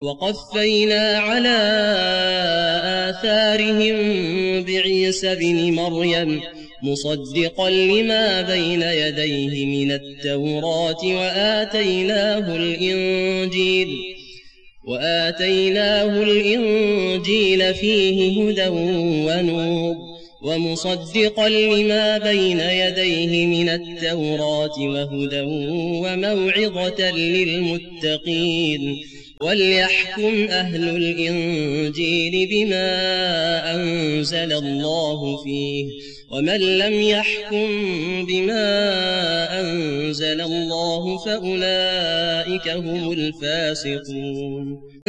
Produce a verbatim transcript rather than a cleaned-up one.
وقفينا على آثارهم بعيسى ابن مريم مصدقا لما بين يديه من التوراة وآتيناه الإنجيل وآتيناه الإنجيل فيه هدى ونور ومصدقا لما بين يديه من التوراة وهدى وموعظة للمتقين وليحكم أهل الإنجيل بما أنزل الله فيه ومن لم يحكم بما أنزل الله فأولئك هم الفاسقون.